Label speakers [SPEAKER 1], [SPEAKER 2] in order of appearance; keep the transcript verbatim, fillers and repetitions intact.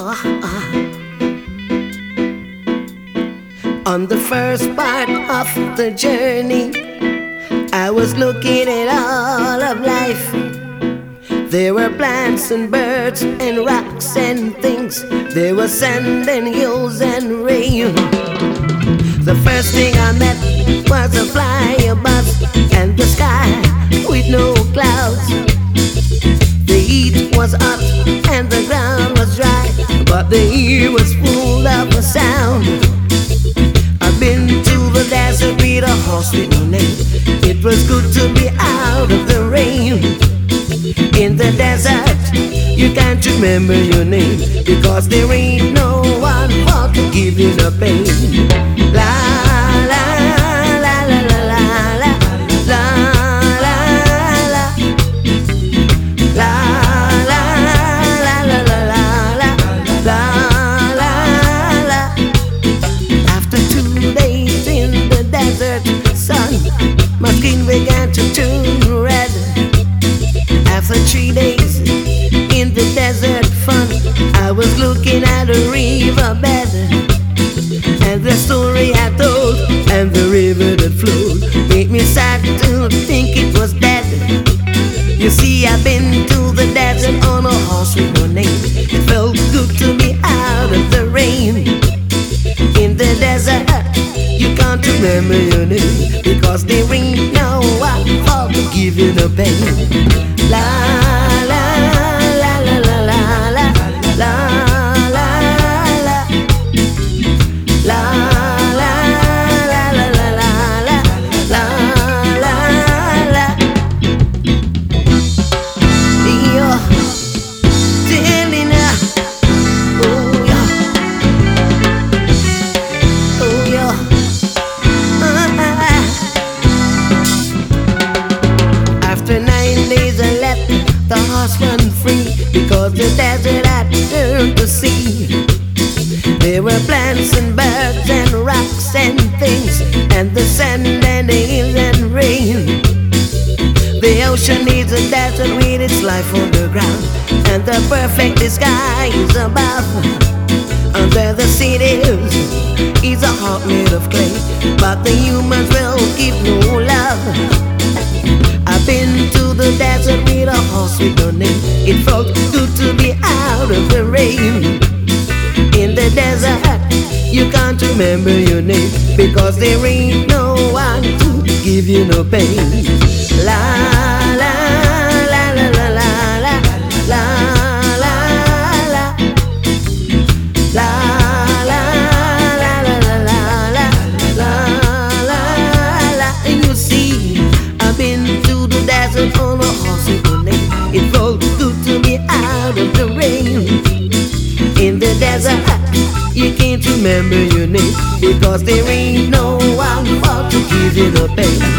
[SPEAKER 1] On the first part of the journey, I was looking at all of life. There were plants and birds and rocks and things. There was sand and hills and rain. The first thing I met was a flyer-bus and the sky with no clouds. The heat was hot and the ground was dry, but the air was full of a sound. I've been to the desert with a horse with no name. It was good to be out of the rain. In the desert, you can't remember your name, because there ain't no one for to give you the pain. La la la la la la la la la la la la la la la la la la. After two days in the desert sun, my skin began to turn red. After three days in the desert fun, I was looking at a riverbed, and the story I told and the river that flowed made me sad to think it was dead. You see, I've been to the desert on a horse with no name. It felt good to be out of the rain. In the desert, you can't remember your name, because there ain't no one for to give you the pain. La la la la la la la la la la la la la la la la la. You're telling her, oh yeah, oh yeah. After nine days I let the horse run free, because the desert had turned to sea. There were plants and birds and rocks and things, and the sand and the hills and rain. The ocean is a desert with its life underground, and the perfect disguise above. Under the cities is a heart made of clay, but the humans will give no love. I've been to the desert with a horse with no name. It felt good to be out of the rain. In the desert, you can't remember your name, because there ain't no one to give you no pain. La la la la la la la la la la la la la la la la la la. And you see, I've been to the desert on a horse with no name. It felt good to be out of the rain. In the desert, you can't remember your name, because there ain't no one for to give you the pain.